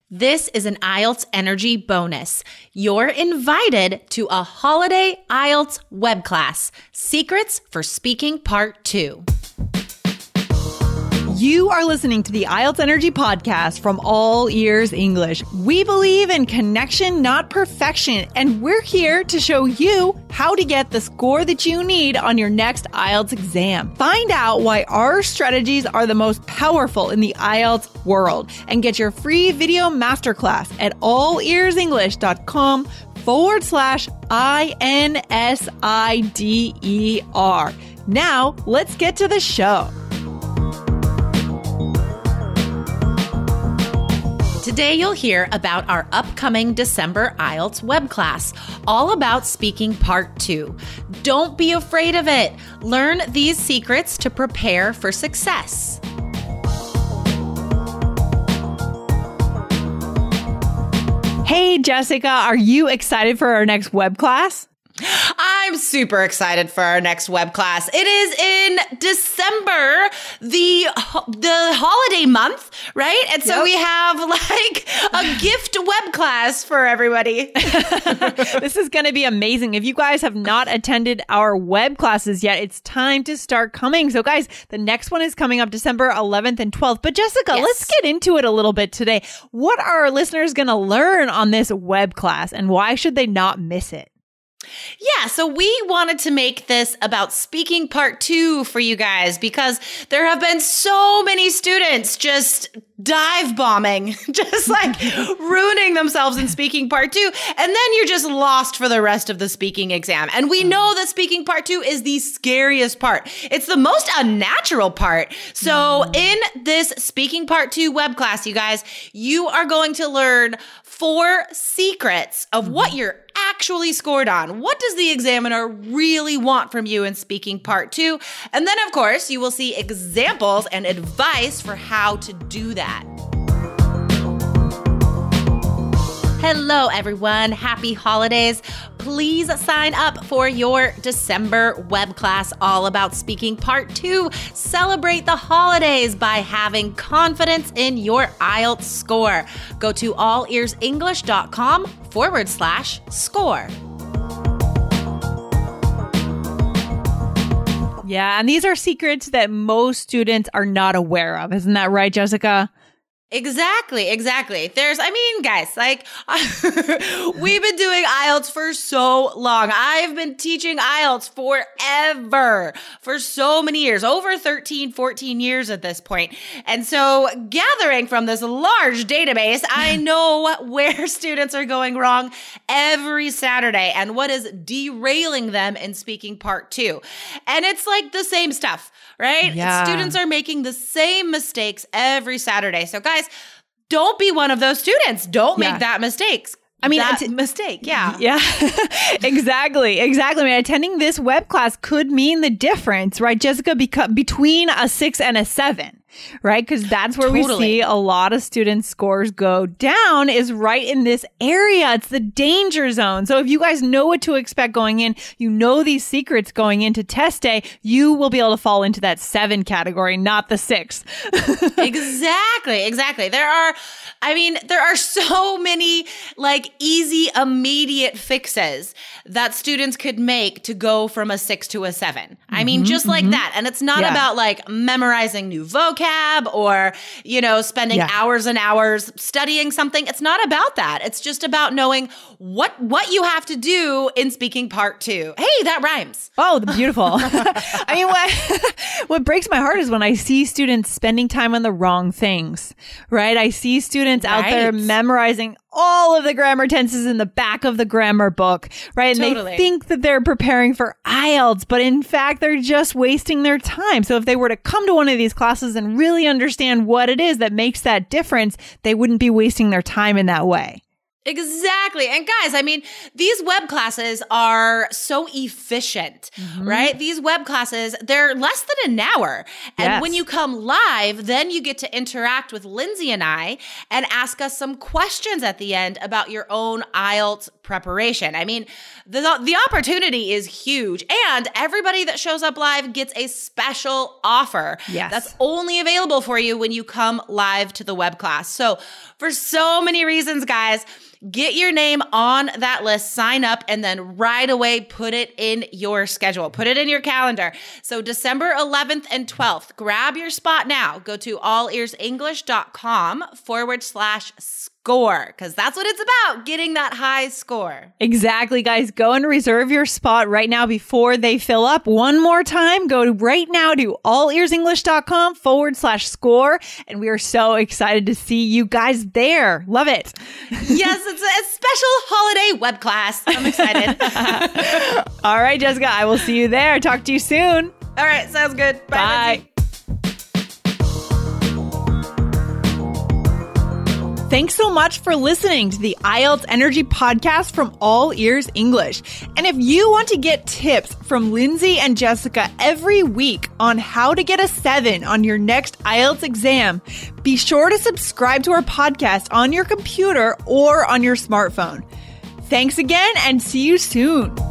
This is an IELTS Energy bonus. You're invited to a holiday IELTS web class, Secrets for Speaking Part 2. You are listening to the IELTS Energy podcast from All Ears English. We believe in connection, not perfection, and we're here to show you how to get the score that you need on your next IELTS exam. Find out why our strategies are the most powerful in the IELTS world and get your free video masterclass at allearsenglish.com/INSIDER. Now, let's get to the show. Today you'll hear about our upcoming December IELTS web class, all about speaking part 2. Don't be afraid of it. Learn these secrets to prepare for success. Hey, Jessica, are you excited for our next web class? I'm super excited for our next web class. It is in December, the holiday month, right? And so we have like a gift web class for everybody. This is going to be amazing. If you guys have not attended our web classes yet, it's time to start coming. So guys, the next one is coming up December 11th and 12th. But Jessica, let's get into it a little bit today. What are our listeners going to learn on this web class and why should they not miss it? Yeah, so we wanted to make this about speaking part 2 for you guys because there have been so many students just dive bombing, just like ruining themselves in speaking part 2. And then you're just lost for the rest of the speaking exam. And we know that speaking part 2 is the scariest part. It's the most unnatural part. So in this speaking part 2 web class, you guys, you are going to learn 4 secrets of what you're actually scored on. What does the examiner really want from you in speaking part 2? And then, of course, you will see examples and advice for how to do that. Hello, everyone. Happy holidays. Please sign up for your December web class all about speaking part 2. Celebrate the holidays by having confidence in your IELTS score. Go to allearsenglish.com/score. Yeah, and these are secrets that most students are not aware of. Isn't that right, Jessica? Exactly. Guys, like we've been doing IELTS for so long. I've been teaching IELTS forever, for so many years, over 13, 14 years at this point. And so gathering from this large database, I know where students are going wrong every Saturday and what is derailing them in speaking part 2. And it's like the same stuff, right? Yeah. Students are making the same mistakes every Saturday. So guys, don't be one of those students. Don't make that mistake. Yeah. Yeah, exactly. I mean, attending this web class could mean the difference, right, Jessica, between a 6 and a 7. Right? Because that's where we see a lot of students' scores go down is right in this area. It's the danger zone. So if you guys know what to expect going in, you know these secrets going into test day, you will be able to fall into that 7 category, not the 6. Exactly. There are so many like easy, immediate fixes that students could make to go from a 6 to a 7. I mean, just like that. And it's not about like memorizing new vocab or, spending hours and hours studying something. It's not about that. It's just about knowing what you have to do in speaking part 2. Hey, that rhymes. Oh, beautiful. I mean, what breaks my heart is when I see students spending time on the wrong things, right? I see students out there memorizing all of the grammar tenses in the back of the grammar book, right? And they think that they're preparing for IELTS, but in fact, they're just wasting their time. So if they were to come to one of these classes and really understand what it is that makes that difference, they wouldn't be wasting their time in that way. Exactly. And guys, I mean, these web classes are so efficient, right? These web classes, they're less than an hour. And when you come live, then you get to interact with Lindsay and I and ask us some questions at the end about your own IELTS preparation. I mean, the opportunity is huge. And everybody that shows up live gets a special offer that's only available for you when you come live to the web class. So for so many reasons, guys, get your name on that list, sign up, and then right away put it in your schedule. Put it in your calendar. So December 11th and 12th, grab your spot now. Go to allearsenglish.com/score because that's what it's about, getting that high score. Exactly, guys. Go and reserve your spot right now before they fill up. One more time, go right now to allearsenglish.com/score. And we are so excited to see you guys there. Love it. Yes, it's a special holiday web class. I'm excited. All right, Jessica, I will see you there. Talk to you soon. All right, sounds good. Bye. Thanks so much for listening to the IELTS Energy Podcast from All Ears English. And if you want to get tips from Lindsay and Jessica every week on how to get a 7 on your next IELTS exam, be sure to subscribe to our podcast on your computer or on your smartphone. Thanks again and see you soon.